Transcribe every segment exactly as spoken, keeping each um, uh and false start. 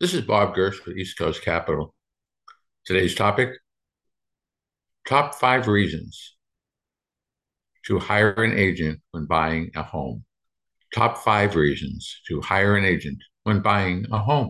This is Bob Gersh with East Coast Capital. Today's topic, top five reasons to hire an agent when buying a home. Top five reasons to hire an agent when buying a home.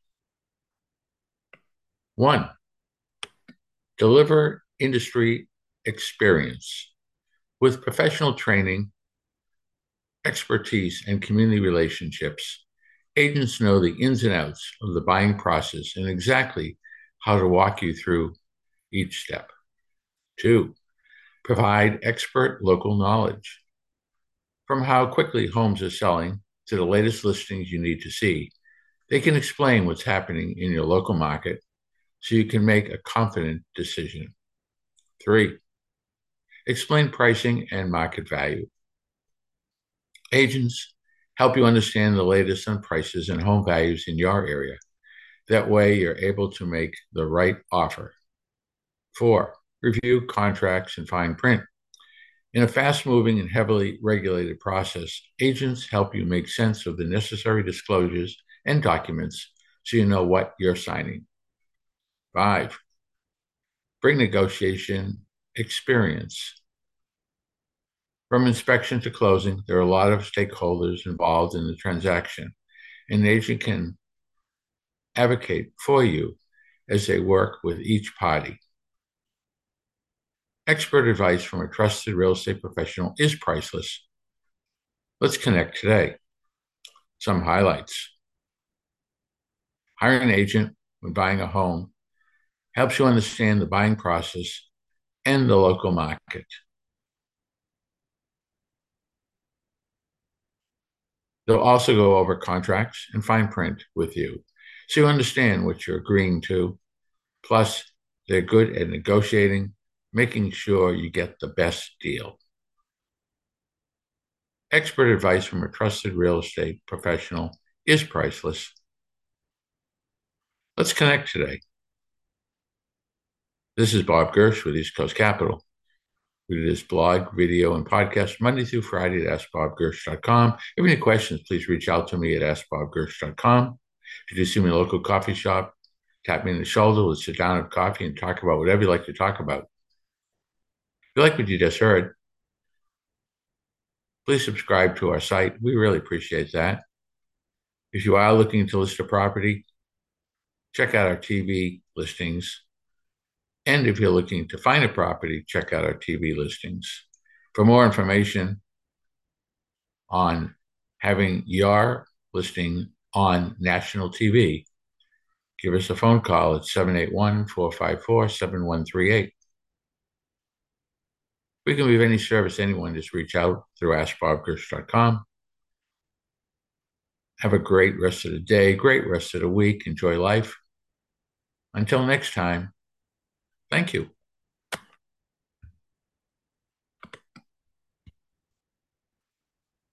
One, deliver industry experience. With professional training, expertise, and community relationships, agents know the ins and outs of the buying process and exactly how to walk you through each step. Two, provide expert local knowledge. From how quickly homes are selling to the latest listings you need to see, they can explain what's happening in your local market so you can make a confident decision. Three, explain pricing and market value. Agents help you understand the latest on prices and home values in your area. That way, you're able to make the right offer. Four, review contracts and fine print. In a fast-moving and heavily regulated process, agents help you make sense of the necessary disclosures and documents so you know what you're signing. Five, bring negotiation experience. From inspection to closing, there are a lot of stakeholders involved in the transaction. An agent can advocate for you as they work with each party. Expert advice from a trusted real estate professional is priceless. Let's connect today. Some highlights. Hiring an agent when buying a home helps you understand the buying process and the local market. They'll also go over contracts and fine print with you so you understand what you're agreeing to. Plus, they're good at negotiating, making sure you get the best deal. Expert advice from a trusted real estate professional is priceless. Let's connect today. This is Bob Gersh with East Coast Capital. We do this blog, video, and podcast Monday through Friday at ask bob gersh dot com. If you have any questions, please reach out to me at ask bob gersh dot com. If you do see me in a local coffee shop, tap me in the shoulder, let's sit down and have coffee and talk about whatever you like to talk about. If you like what you just heard, please subscribe to our site. We really appreciate that. If you are looking to list a property, check out our T V listings. And if you're looking to find a property, check out our T V listings. For more information on having your listing on national T V, give us a phone call at seven eight one, four five four, seven one three eight. We can be of any service to anyone. Just reach out through ask bob gersh dot com. Have a great rest of the day, great rest of the week. Enjoy life. Until next time, thank you.